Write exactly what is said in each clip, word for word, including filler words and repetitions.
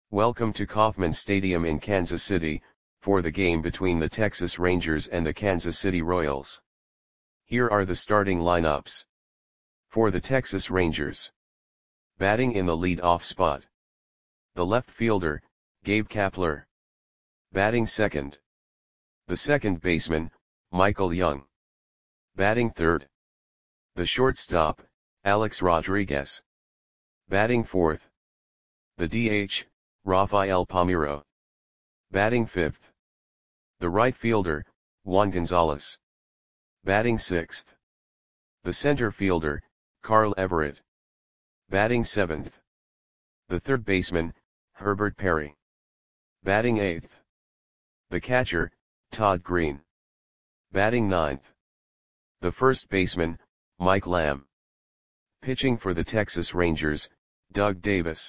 Welcome to Kauffman Stadium in Kansas City, for the game between the Texas Rangers and the Kansas City Royals. Here are the starting lineups. For the Texas Rangers. Batting in the lead-off spot. The left fielder, Gabe Kapler. Batting second. The second baseman, Michael Young. Batting third. The shortstop, Alex Rodriguez. Batting fourth. The D H, Rafael Palmeiro. Batting fifth. The right fielder, Juan Gonzalez. Batting sixth. The center fielder, Carl Everett. Batting seventh. The third baseman, Herbert Perry. Batting eighth. The catcher, Todd Green. Batting ninth. The first baseman, Mike Lamb. Pitching for the Texas Rangers, Doug Davis.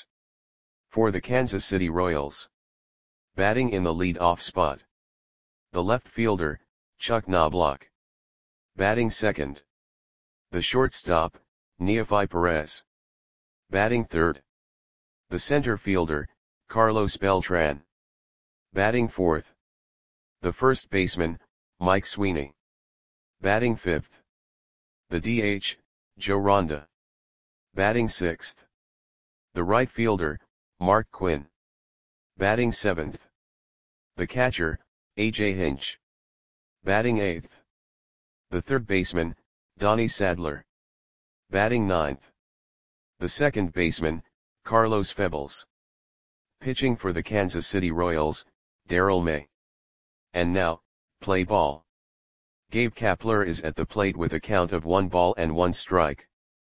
For the Kansas City Royals. Batting in the lead-off spot. The left fielder, Chuck Knobloch. Batting second. The shortstop, Neefi Perez. Batting third. The center fielder, Carlos Beltran. Batting fourth. The first baseman, Mike Sweeney. Batting fifth. The D H, Joe Ronda. Batting sixth. The right fielder, Mark Quinn. Batting seventh. The catcher, A J Hinch. Batting eighth. The third baseman, Donnie Sadler. Batting ninth. The second baseman, Carlos Febles. Pitching for the Kansas City Royals, Darrell May. And now, play ball. Gabe Kapler is at the plate with a count of one ball and one strike.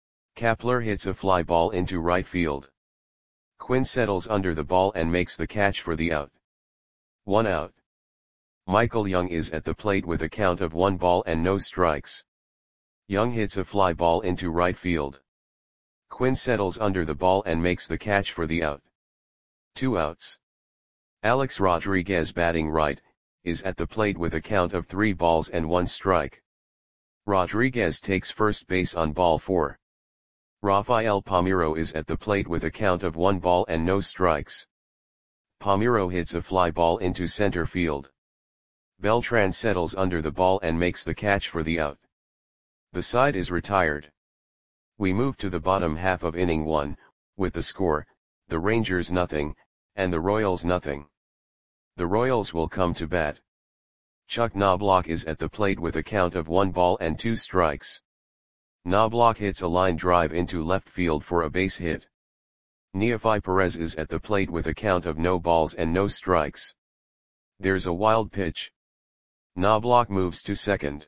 Kapler hits a fly ball into right field. Quinn settles under the ball and makes the catch for the out. One out. Michael Young is at the plate with a count of one ball and no strikes. Young hits a fly ball into right field. Quinn settles under the ball and makes the catch for the out. Two outs. Alex Rodriguez, batting right, is at the plate with a count of three balls and one strike. Rodriguez takes first base on ball four. Rafael Palmeiro is at the plate with a count of one ball and no strikes. Palmeiro hits a fly ball into center field. Beltran settles under the ball and makes the catch for the out. The side is retired. We move to the bottom half of inning one, with the score, the Rangers nothing, and the Royals nothing. The Royals will come to bat. Chuck Knobloch is at the plate with a count of one ball and two strikes. Knobloch hits a line drive into left field for a base hit. Neefi Perez is at the plate with a count of no balls and no strikes. There's a wild pitch. Knobloch moves to second.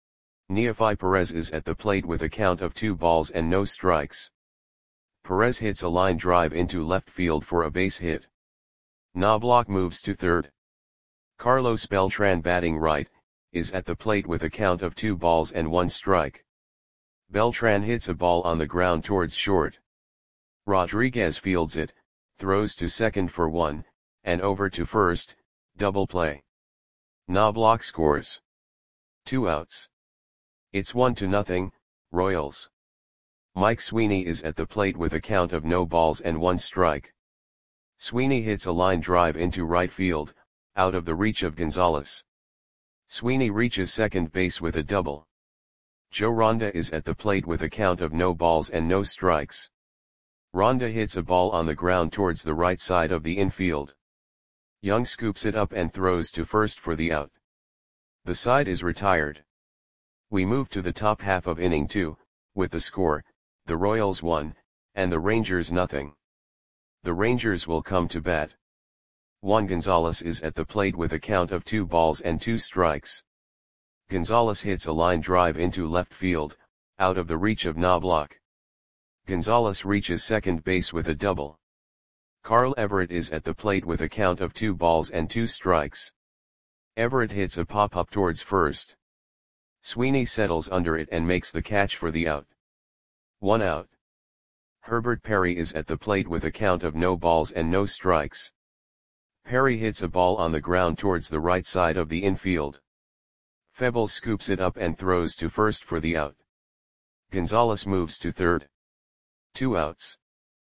Neefi Perez is at the plate with a count of two balls and no strikes. Perez hits a line drive into left field for a base hit. Knobloch moves to third. Carlos Beltran, batting right, is at the plate with a count of two balls and one strike. Beltran hits a ball on the ground towards short. Rodriguez fields it, throws to second for one, and over to first, double play. Knobloch scores. Two outs. It's one to nothing, Royals. Mike Sweeney is at the plate with a count of no balls and one strike. Sweeney hits a line drive into right field, out of the reach of Gonzalez. Sweeney reaches second base with a double. Joe Ronda is at the plate with a count of no balls and no strikes. Ronda hits a ball on the ground towards the right side of the infield. Young scoops it up and throws to first for the out. The side is retired. We move to the top half of inning two, with the score, the Royals one, and the Rangers nothing. The Rangers will come to bat. Juan Gonzalez is at the plate with a count of two balls and two strikes. Gonzalez hits a line drive into left field, out of the reach of Knobloch. Gonzalez reaches second base with a double. Carl Everett is at the plate with a count of two balls and two strikes. Everett hits a pop-up towards first. Sweeney settles under it and makes the catch for the out. One out. Herbert Perry is at the plate with a count of no balls and no strikes. Perry hits a ball on the ground towards the right side of the infield. Febles scoops it up and throws to first for the out. Gonzalez moves to third. Two outs.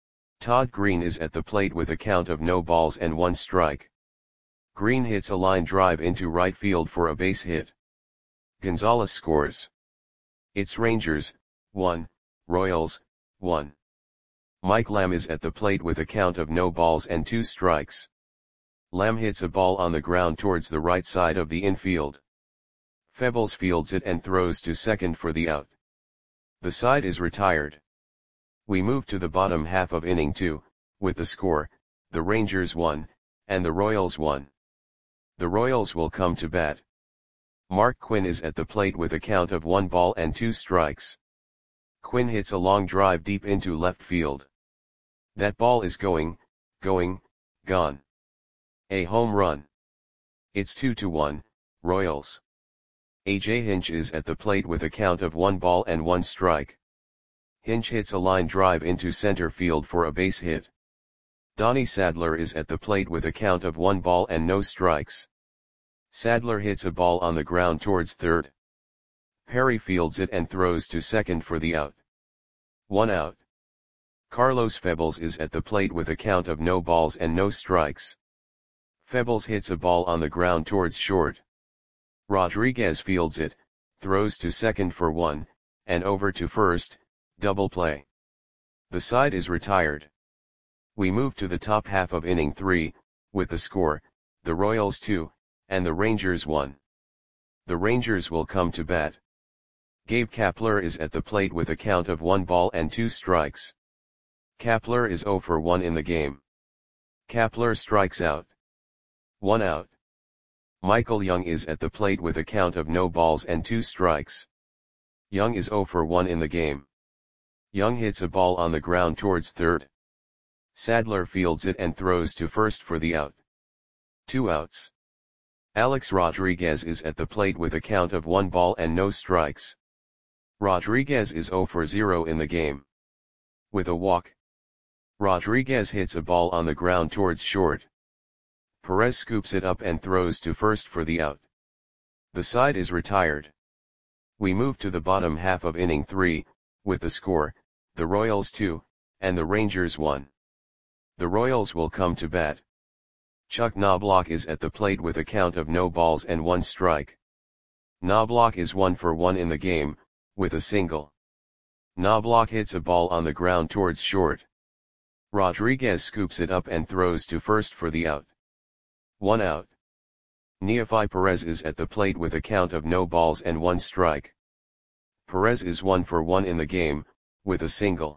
Todd Green is at the plate with a count of no balls and one strike. Green hits a line drive into right field for a base hit. Gonzalez scores. It's Rangers, one, Royals, one. Mike Lamb is at the plate with a count of no balls and two strikes. Lamb hits a ball on the ground towards the right side of the infield. Febbles fields it and throws to second for the out. The side is retired. We move to the bottom half of inning two, with the score, the Rangers one, and the Royals one. The Royals will come to bat. Mark Quinn is at the plate with a count of one ball and two strikes. Quinn hits a long drive deep into left field. That ball is going, going, gone. A home run. It's two to one, Royals. A J Hinch is at the plate with a count of one ball and one strike. Hinch hits a line drive into center field for a base hit. Donnie Sadler is at the plate with a count of one ball and no strikes. Sadler hits a ball on the ground towards third. Perry fields it and throws to second for the out. One out. Carlos Febbles is at the plate with a count of no balls and no strikes. Febbles hits a ball on the ground towards short. Rodriguez fields it, throws to second for one, and over to first, double play. The side is retired. We move to the top half of inning three, with the score, the Royals two, and the Rangers one. The Rangers will come to bat. Gabe Kapler is at the plate with a count of one ball and two strikes. Kapler is zero for one in the game. Kapler strikes out. One out. Michael Young is at the plate with a count of no balls and two strikes. Young is zero for one in the game. Young hits a ball on the ground towards third. Sadler fields it and throws to first for the out. Two outs. Alex Rodriguez is at the plate with a count of one ball and no strikes. Rodriguez is zero for zero in the game. With a walk. Rodriguez hits a ball on the ground towards short. Perez scoops it up and throws to first for the out. The side is retired. We move to the bottom half of inning three, with the score, the Royals two, and the Rangers one. The Royals will come to bat. Chuck Knobloch is at the plate with a count of no balls and one strike. Knobloch is one for one in the game, with a single. Knobloch hits a ball on the ground towards short. Rodriguez scoops it up and throws to first for the out. One out. Neefi Perez is at the plate with a count of no balls and one strike. Perez is one for one in the game, with a single.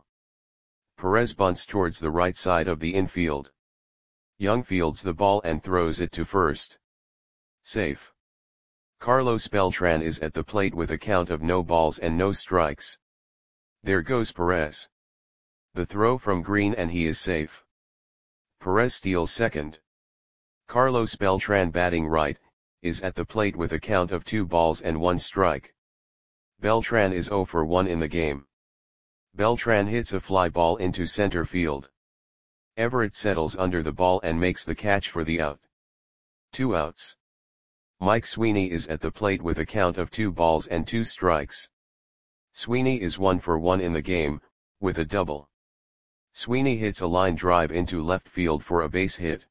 Perez bunts towards the right side of the infield. Young fields the ball and throws it to first. Safe. Carlos Beltran is at the plate with a count of no balls and no strikes. There goes Perez. The throw from Green and he is safe. Perez steals second. Carlos Beltran batting right, is at the plate with a count of two balls and one strike. Beltran is zero for one in the game. Beltran hits a fly ball into center field. Everett settles under the ball and makes the catch for the out. Two outs. Mike Sweeney is at the plate with a count of two balls and two strikes. Sweeney is one for one in the game, with a double. Sweeney hits a line drive into left field for a base hit.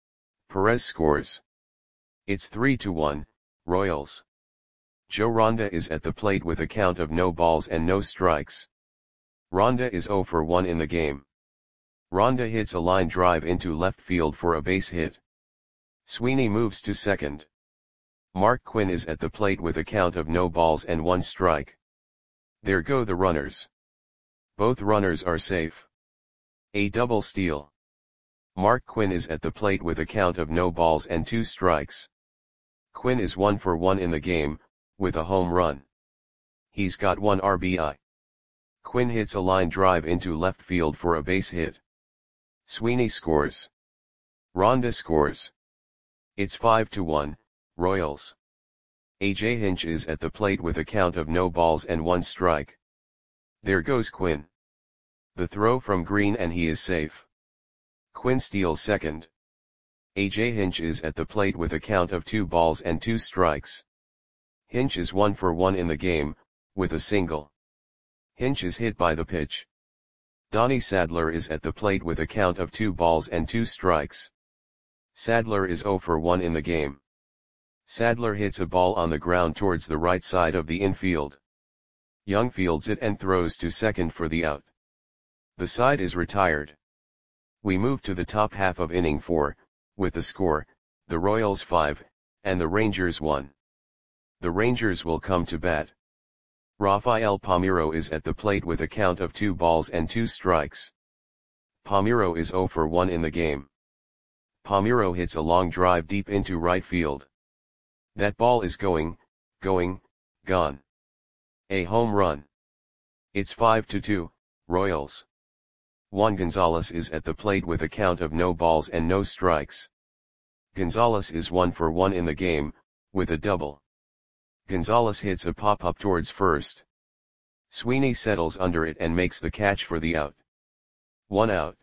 Perez scores. It's three to one, Royals. Joe Ronda is at the plate with a count of no balls and no strikes. Ronda is zero for one in the game. Ronda hits a line drive into left field for a base hit. Sweeney moves to second. Mark Quinn is at the plate with a count of no balls and one strike. There go the runners. Both runners are safe. A double steal. Mark Quinn is at the plate with a count of no balls and two strikes. Quinn is one for one in the game, with a home run. He's got one R B I. Quinn hits a line drive into left field for a base hit. Sweeney scores. Ronda scores. It's five to one, Royals. A J Hinch is at the plate with a count of no balls and one strike. There goes Quinn. The throw from Green and he is safe. Quinn steals second. A J Hinch is at the plate with a count of two balls and two strikes. Hinch is one for one in the game, with a single. Hinch is hit by the pitch. Donnie Sadler is at the plate with a count of two balls and two strikes. Sadler is zero for one in the game. Sadler hits a ball on the ground towards the right side of the infield. Young fields it and throws to second for the out. The side is retired. We move to the top half of inning four, with the score, the Royals five, and the Rangers one. The Rangers will come to bat. Rafael Palmeiro is at the plate with a count of two balls and two strikes. Palmeiro is zero for one in the game. Palmeiro hits a long drive deep into right field. That ball is going, going, gone. A home run. It's five to two, Royals. Juan Gonzalez is at the plate with a count of no balls and no strikes. Gonzalez is one for one in the game, with a double. Gonzalez hits a pop-up towards first. Sweeney settles under it and makes the catch for the out. One out.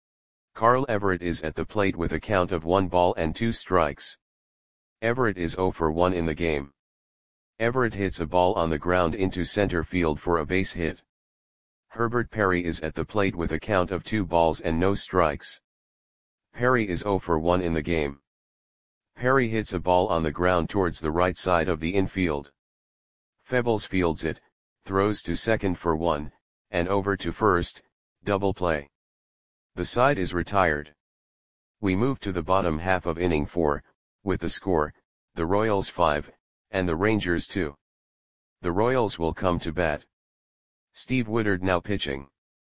Carl Everett is at the plate with a count of one ball and two strikes. Everett is zero for one in the game. Everett hits a ball on the ground into center field for a base hit. Herbert Perry is at the plate with a count of two balls and no strikes. Perry is zero for one in the game. Perry hits a ball on the ground towards the right side of the infield. Febles fields it, throws to second for one, and over to first, double play. The side is retired. We move to the bottom half of inning four, with the score, the Royals five, and the Rangers two. The Royals will come to bat. Steve Woodard now pitching.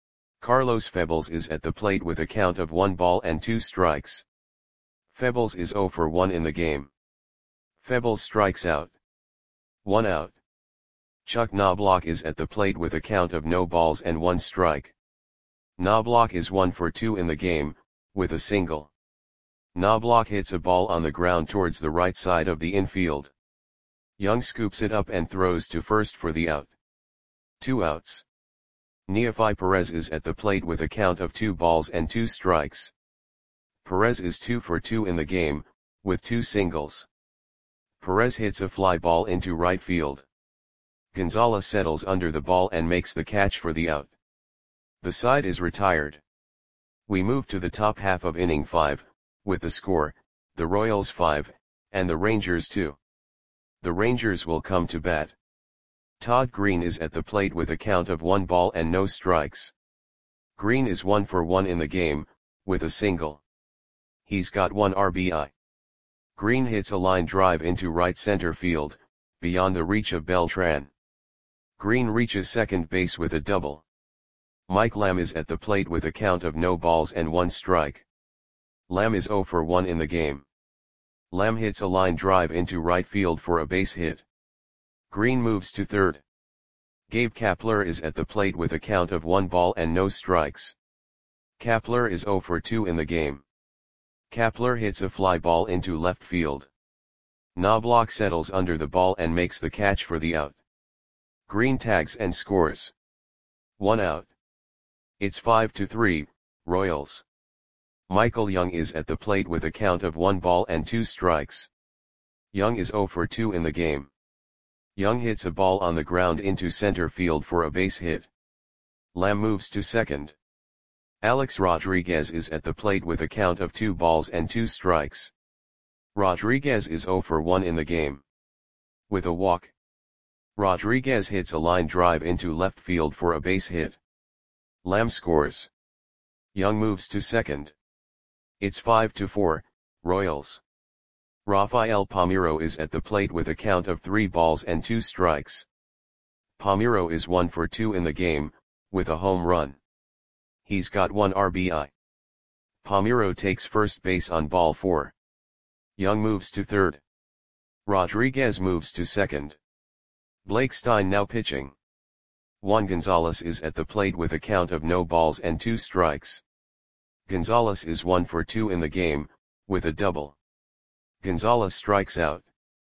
Carlos Febles is at the plate with a count of one ball and two strikes. Febles is zero for one in the game. Febles strikes out. One out. Chuck Knobloch is at the plate with a count of no balls and one strike. Knobloch is one for two in the game, with a single. Knobloch hits a ball on the ground towards the right side of the infield. Young scoops it up and throws to first for the out. Two outs. Neefi Perez is at the plate with a count of two balls and two strikes. Perez is two for two in the game, with two singles. Perez hits a fly ball into right field. Gonzalez settles under the ball and makes the catch for the out. The side is retired. We move to the top half of inning five, with the score, the Royals five, and the Rangers two. The Rangers will come to bat. Todd Green is at the plate with a count of one ball and no strikes. Green is one for one in the game, with a single. He's got one R B I. Green hits a line drive into right center field, beyond the reach of Beltran. Green reaches second base with a double. Mike Lamb is at the plate with a count of no balls and one strike. Lamb is zero for one in the game. Lamb hits a line drive into right field for a base hit. Green moves to third. Gabe Kapler is at the plate with a count of one ball and no strikes. Kapler is zero for two in the game. Kapler hits a fly ball into left field. Knobloch settles under the ball and makes the catch for the out. Green tags and scores. One out. It's five to three, Royals. Michael Young is at the plate with a count of one ball and two strikes. Young is zero for two in the game. Young hits a ball on the ground into center field for a base hit. Lamb moves to second. Alex Rodriguez is at the plate with a count of two balls and two strikes. Rodriguez is zero for one in the game. With a walk. Rodriguez hits a line drive into left field for a base hit. Lamb scores. Young moves to second. It's five to four, Royals. Rafael Palmeiro is at the plate with a count of three balls and two strikes. Palmeiro is one for two in the game, with a home run. He's got one R B I. Palmeiro takes first base on ball four. Young moves to third. Rodriguez moves to second. Blake Stein now pitching. Juan Gonzalez is at the plate with a count of no balls and two strikes. Gonzalez is one for two in the game, with a double. Gonzalez strikes out.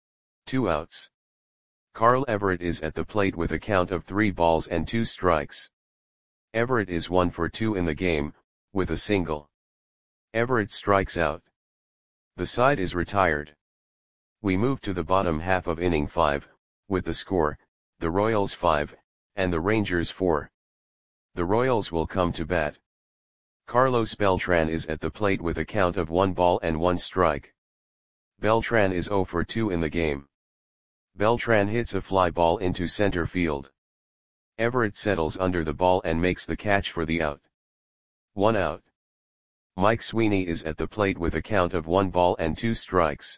Two outs. Carl Everett is at the plate with a count of three balls and two strikes. Everett is one for two in the game, with a single. Everett strikes out. The side is retired. We move to the bottom half of inning five, with the score, the Royals five, and the Rangers four. The Royals will come to bat. Carlos Beltran is at the plate with a count of one ball and one strike. Beltran is zero for two in the game. Beltran hits a fly ball into center field. Everett settles under the ball and makes the catch for the out. One out. Mike Sweeney is at the plate with a count of one ball and two strikes.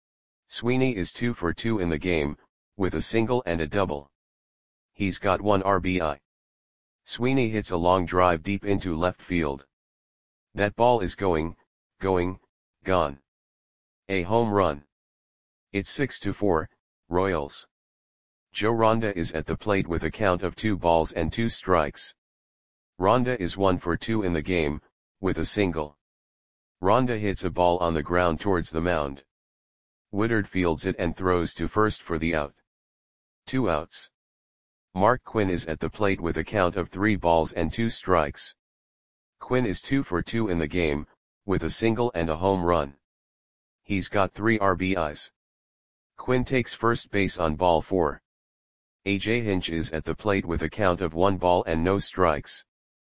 Sweeney is two for two in the game, with a single and a double. He's got one R B I. Sweeney hits a long drive deep into left field. That ball is going, going, gone. A home run. It's six to four, Royals. Joe Ronda is at the plate with a count of two balls and two strikes. Ronda is one for two in the game, with a single. Ronda hits a ball on the ground towards the mound. Woodard fields it and throws to first for the out. Two outs. Mark Quinn is at the plate with a count of three balls and two strikes. Quinn is two for two in the game, with a single and a home run. He's got three R B Is. Quinn takes first base on ball four. A J Hinch is at the plate with a count of one ball and no strikes.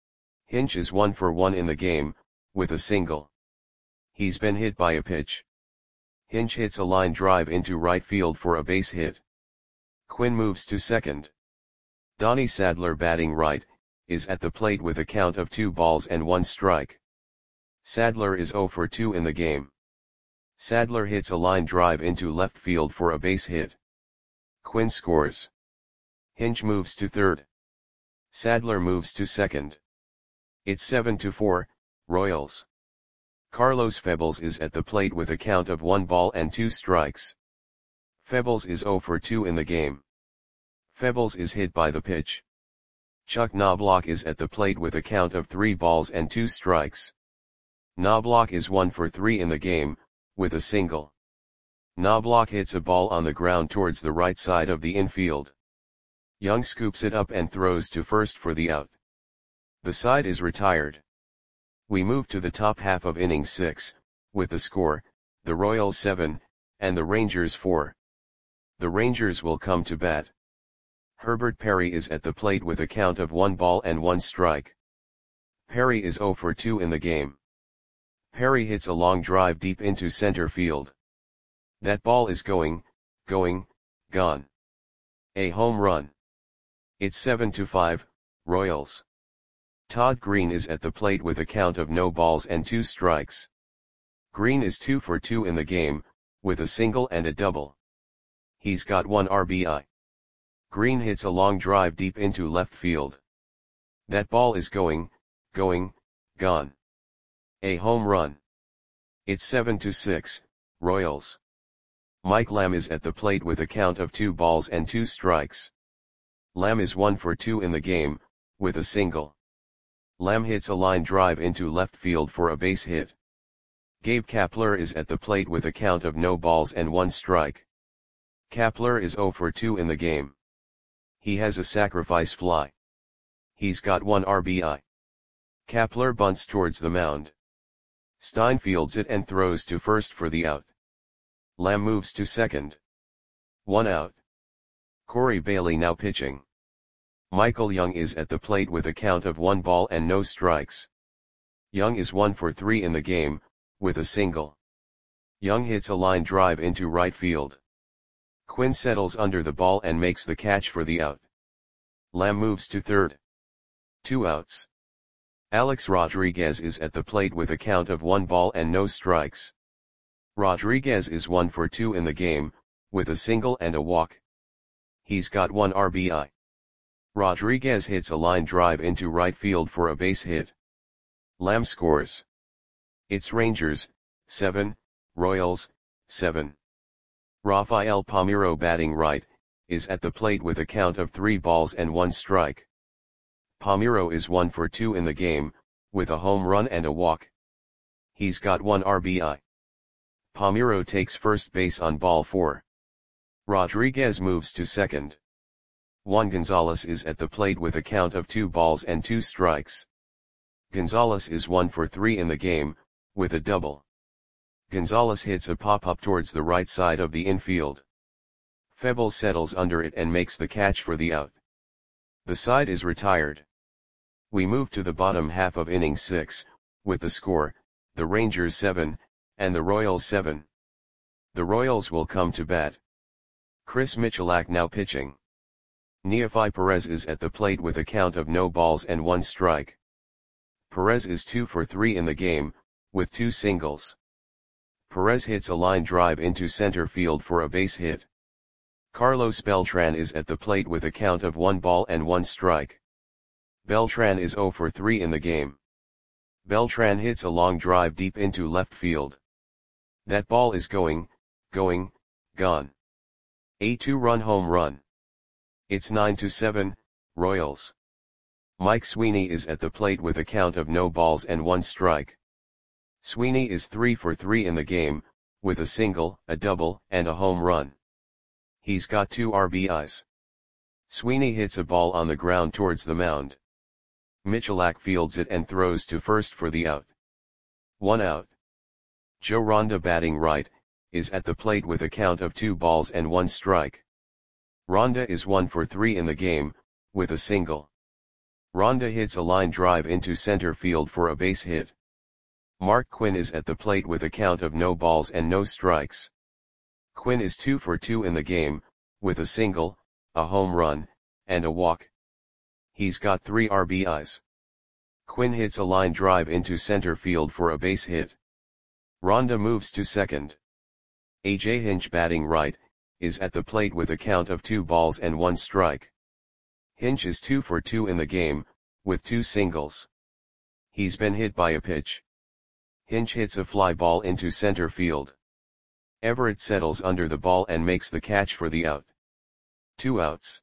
Hinch is one for one in the game, with a single. He's been hit by a pitch. Hinch hits a line drive into right field for a base hit. Quinn moves to second. Donnie Sadler, batting right, is at the plate with a count of two balls and one strike. Sadler is zero for two in the game. Sadler hits a line drive into left field for a base hit. Quinn scores. Hinch moves to third. Sadler moves to second. It's seven to four, Royals. Carlos Febles is at the plate with a count of one ball and two strikes. Febles is zero for two in the game. Febles is hit by the pitch. Chuck Knobloch is at the plate with a count of three balls and two strikes. Knobloch is one for three in the game, with a single. Knobloch hits a ball on the ground towards the right side of the infield. Young scoops it up and throws to first for the out. The side is retired. We move to the top half of inning six, with the score, the Royals seven, and the Rangers four. The Rangers will come to bat. Herbert Perry is at the plate with a count of one ball and one strike. Perry is zero for two in the game. Perry hits a long drive deep into center field. That ball is going, going, gone. A home run. It's seven to five, Royals. Todd Green is at the plate with a count of no balls and two strikes. Green is two for two in the game, with a single and a double. He's got one R B I. Green hits a long drive deep into left field. That ball is going, going, gone. A home run. It's seven to six, Royals. Mike Lamb is at the plate with a count of two balls and two strikes. Lamb is one for two in the game, with a single. Lamb hits a line drive into left field for a base hit. Gabe Kapler is at the plate with a count of no balls and one strike. Kapler is zero for two in the game. He has a sacrifice fly. He's got one R B I. Kapler bunts towards the mound. Stein fields it and throws to first for the out. Lamb moves to second. One out. Corey Bailey now pitching. Michael Young is at the plate with a count of one ball and no strikes. Young is one for three in the game, with a single. Young hits a line drive into right field. Quinn settles under the ball and makes the catch for the out. Lamb moves to third. Two outs. Alex Rodriguez is at the plate with a count of one ball and no strikes. Rodriguez is one for two in the game, with a single and a walk. He's got one R B I. Rodriguez hits a line drive into right field for a base hit. Lamb scores. It's Rangers, seven, Royals, seven. Rafael Palmeiro, batting right, is at the plate with a count of three balls and one strike. Palmeiro is one for two in the game, with a home run and a walk. He's got one R B I. Palmeiro takes first base on ball four. Rodriguez moves to second. Juan Gonzalez is at the plate with a count of two balls and two strikes. Gonzalez is one for three in the game, with a double. Gonzalez hits a pop-up towards the right side of the infield. Febles settles under it and makes the catch for the out. The side is retired. We move to the bottom half of inning six, with the score, the Rangers seven, and the Royals seven. The Royals will come to bat. Chris Michalak now pitching. Neefi Perez is at the plate with a count of no balls and one strike. Perez is two for three in the game, with two singles. Perez hits a line drive into center field for a base hit. Carlos Beltran is at the plate with a count of one ball and one strike. Beltran is zero for three in the game. Beltran hits a long drive deep into left field. That ball is going, going, gone. A two-run home run. It's nine to seven, Royals. Mike Sweeney is at the plate with a count of no balls and one strike. Sweeney is three for three in the game, with a single, a double, and a home run. He's got two R B Is. Sweeney hits a ball on the ground towards the mound. Michalak fields it and throws to first for the out. One out. Joe Ronda, batting right, is at the plate with a count of two balls and one strike. Ronda is one for three in the game, with a single. Ronda hits a line drive into center field for a base hit. Mark Quinn is at the plate with a count of no balls and no strikes. Quinn is two for two in the game, with a single, a home run, and a walk. He's got three R B Is. Quinn hits a line drive into center field for a base hit. Ronda moves to second. A J Hinch, batting right, is at the plate with a count of two balls and one strike. Hinch is two for two in the game, with two singles. He's been hit by a pitch. Hinch hits a fly ball into center field. Everett settles under the ball and makes the catch for the out. Two outs.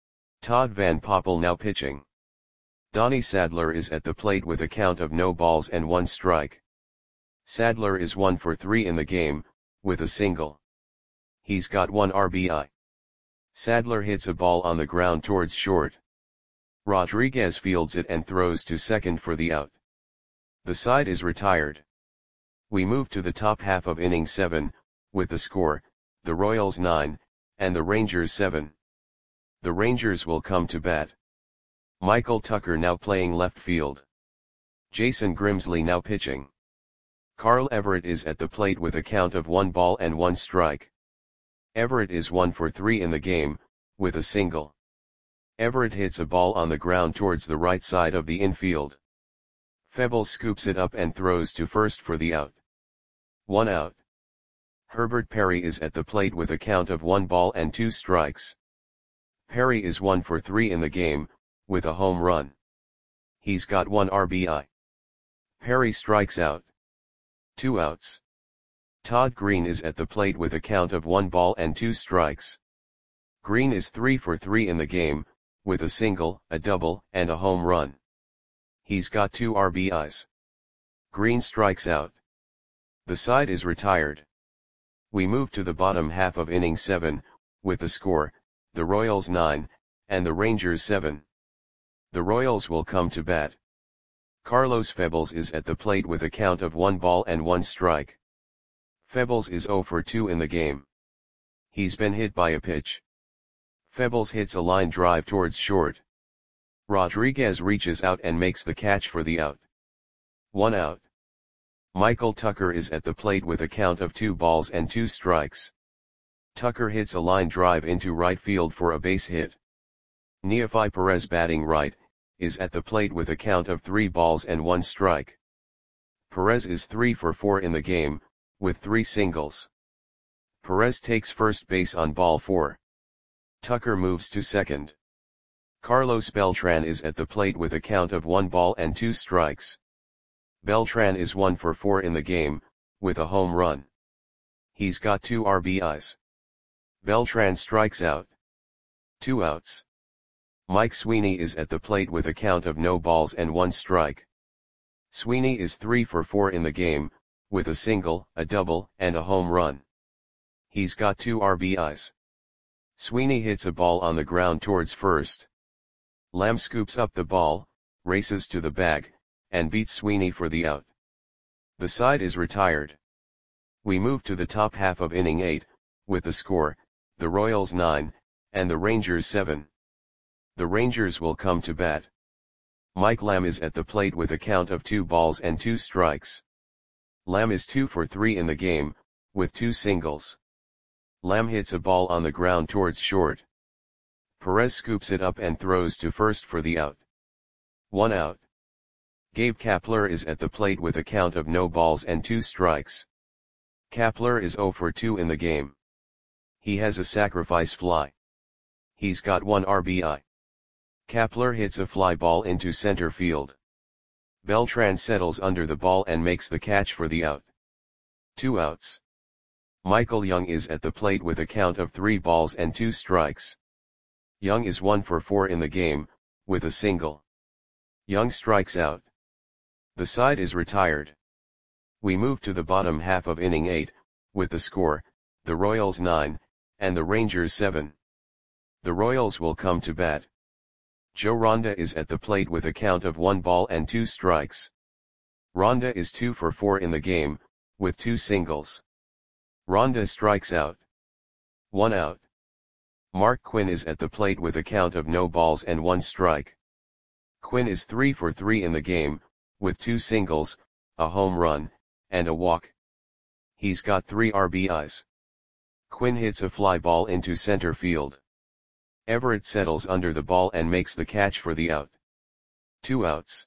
Todd Van Poppel now pitching. Donnie Sadler is at the plate with a count of no balls and one strike. Sadler is one for three in the game, with a single. He's got one R B I. Sadler hits a ball on the ground towards short. Rodriguez fields it and throws to second for the out. The side is retired. We move to the top half of inning seven, with the score, the Royals nine, and the Rangers seven. The Rangers will come to bat. Michael Tucker now playing left field. Jason Grimsley now pitching. Carl Everett is at the plate with a count of one ball and one strike. Everett is one for three in the game, with a single. Everett hits a ball on the ground towards the right side of the infield. Febles scoops it up and throws to first for the out. One out. Herbert Perry is at the plate with a count of one ball and two strikes. Perry is one for three in the game, with a home run. He's got one R B I. Perry strikes out. Two outs. Todd Green is at the plate with a count of one ball and two strikes. Green is three for three in the game, with a single, a double, and a home run. He's got two R B Is. Green strikes out. The side is retired. We move to the bottom half of inning seven, with the score, the Royals nine, and the Rangers seven. The Royals will come to bat. Carlos Febles is at the plate with a count of one ball and one strike. Febles is zero for two in the game. He's been hit by a pitch. Febles hits a line drive towards short. Rodriguez reaches out and makes the catch for the out. One out. Michael Tucker is at the plate with a count of two balls and two strikes. Tucker hits a line drive into right field for a base hit. Neefi Perez, batting right, is at the plate with a count of three balls and one strike. Perez is three for four in the game, with three singles. Perez takes first base on ball four. Tucker moves to second. Carlos Beltran is at the plate with a count of one ball and two strikes. Beltran is one for four in the game, with a home run. He's got two R B Is. Beltran strikes out. Two outs. Mike Sweeney is at the plate with a count of no balls and one strike. Sweeney is three for four in the game, with a single, a double, and a home run. He's got two R B Is. Sweeney hits a ball on the ground towards first. Lamb scoops up the ball, races to the bag, and beats Sweeney for the out. The side is retired. We move to the top half of inning eight, with the score, the Royals nine, and the Rangers seven. The Rangers will come to bat. Mike Lamb is at the plate with a count of two balls and two strikes. Lamb is two for three in the game, with two singles. Lamb hits a ball on the ground towards short. Perez scoops it up and throws to first for the out. One out. Gabe Kapler is at the plate with a count of no balls and two strikes. Kapler is zero for two in the game. He has a sacrifice fly. He's got one R B I. Kapler hits a fly ball into center field. Beltran settles under the ball and makes the catch for the out. Two outs. Michael Young is at the plate with a count of three balls and two strikes. Young is one for four in the game, with a single. Young strikes out. The side is retired. We move to the bottom half of inning eight, with the score, the Royals nine, and the Rangers seven. The Royals will come to bat. Joe Ronda is at the plate with a count of one ball and two strikes. Ronda is two for four in the game, with two singles. Ronda strikes out. One out. Mark Quinn is at the plate with a count of no balls and one strike. Quinn is three for three in the game, with two singles, a home run, and a walk. He's got three R B Is. Quinn hits a fly ball into center field. Everett settles under the ball and makes the catch for the out. Two outs.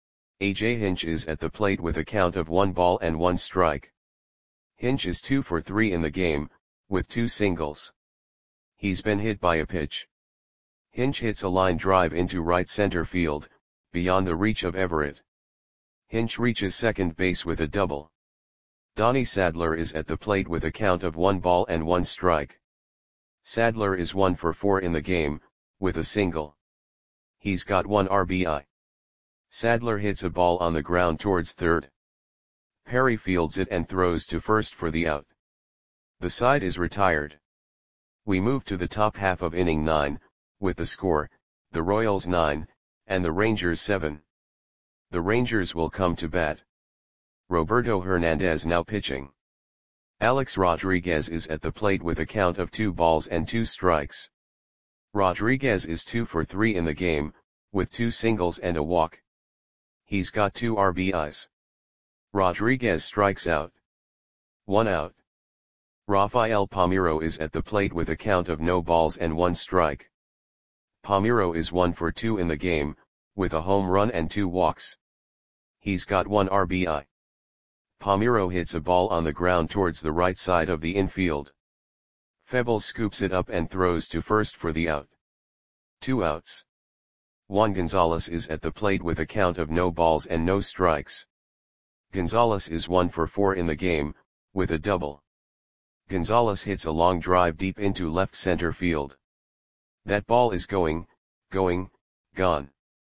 A J Hinch is at the plate with a count of one ball and one strike. Hinch is two for three in the game, with two singles. He's been hit by a pitch. Hinch hits a line drive into right center field, beyond the reach of Everett. Hinch reaches second base with a double. Donnie Sadler is at the plate with a count of one ball and one strike. Sadler is one for four in the game, with a single. He's got one R B I. Sadler hits a ball on the ground towards third. Perry fields it and throws to first for the out. The side is retired. We move to the top half of inning nine, with the score, the Royals nine, and the Rangers seven. The Rangers will come to bat. Roberto Hernandez now pitching. Alex Rodriguez is at the plate with a count of two balls and two strikes. Rodriguez is two for three in the game, with two singles and a walk. He's got two R B Is. Rodriguez strikes out. One out. Rafael Palmeiro is at the plate with a count of no balls and one strike. Palmeiro is one for two in the game, with a home run and two walks. He's got one R B I. Palmeiro hits a ball on the ground towards the right side of the infield. Febles scoops it up and throws to first for the out. Two outs. Juan Gonzalez is at the plate with a count of no balls and no strikes. Gonzalez is one for four in the game, with a double. Gonzalez hits a long drive deep into left center field. That ball is going, going, gone.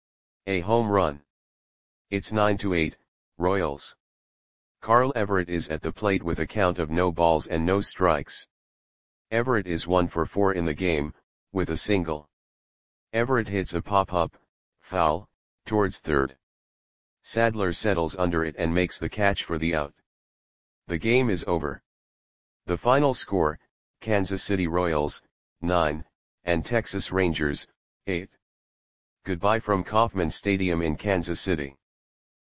A home run. It's nine to eight, Royals. Carl Everett is at the plate with a count of no balls and no strikes. Everett is one for four in the game, with a single. Everett hits a pop-up, foul, towards third. Sadler settles under it and makes the catch for the out. The game is over. The final score, Kansas City Royals, nine, and Texas Rangers, eight. Goodbye from Kauffman Stadium in Kansas City.